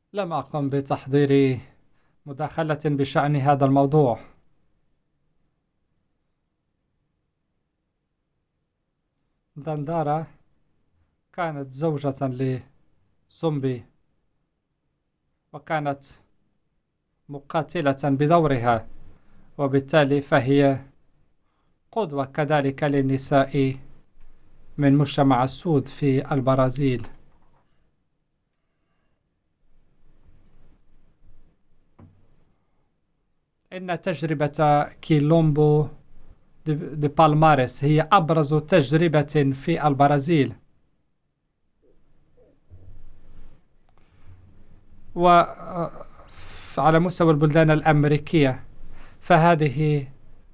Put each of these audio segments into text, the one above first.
لم أقم بتحضير مداخلة بشأن هذا الموضوع. دندارة كانت زوجة لزومبي، وكانت مقاتلة بدورها، وبالتالي فهي قدوة كذلك للنساء من مجتمع السود في البرازيل. إن تجربة كيلومبو دي بالماريس هي أبرز تجربة في البرازيل، وعلى مستوى البلدان الأمريكية فهذه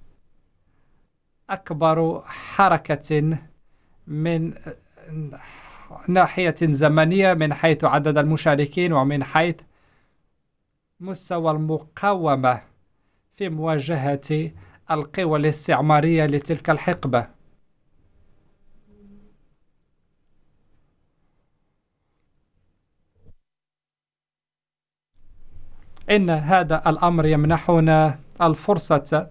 أكبر حركة من ناحية زمنية، من حيث عدد المشاركين ومن حيث مستوى المقاومة في مواجهة القوى الاستعمارية لتلك الحقبة. إن هذا الأمر يمنحنا الفرصة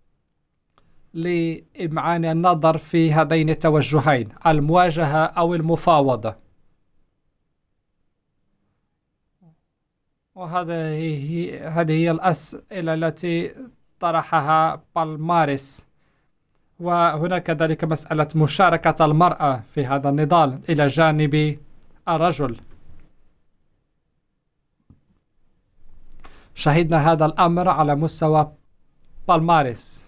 لإمعان النظر في هذين التوجهين، المواجهة أو المفاوضة. هذه هي الأسئلة التي طرحها بالمارس. وهناك كذلك مسألة مشاركة المرأة في هذا النضال إلى جانب الرجل. شهدنا هذا الأمر على مستوى بالمارس.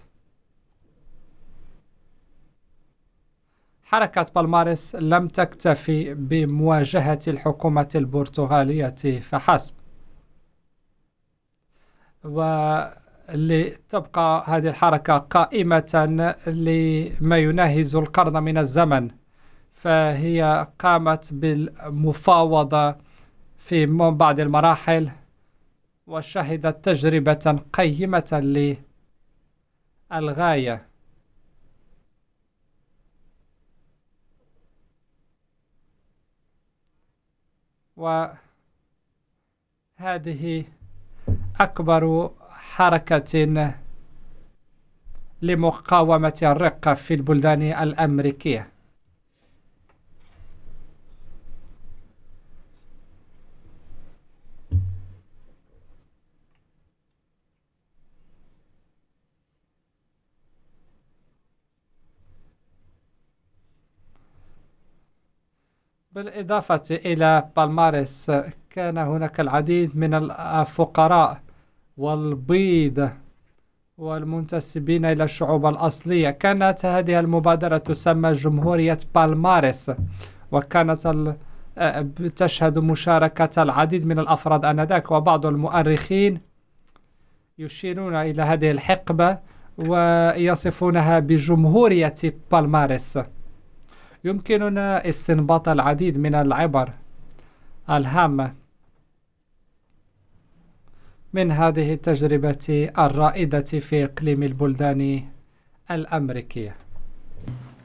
حركة بالمارس لم تكتفي بمواجهة الحكومة البرتغالية فحسب، ولتبقى هذه الحركة قائمة لما يناهز القرن من الزمن، فهي قامت بالمفاوضة في بعض المراحل، وشهدت تجربة قيمة للغاية. وهذه أكبر حركة لمقاومة الرق في البلدان الأمريكية. بالإضافة إلى بالمارس، كان هناك العديد من الفقراء والبيض والمنتسبين إلى الشعوب الأصلية. كانت هذه المبادرة تسمى جمهورية بالمارس، وكانت تشهد مشاركة العديد من الأفراد آنذاك، وبعض المؤرخين يشيرون إلى هذه الحقبة ويصفونها بجمهورية بالمارس. يمكننا استنباط العديد من العبر الهامة من هذه التجربة الرائدة في إقليم البلدان الأمريكية.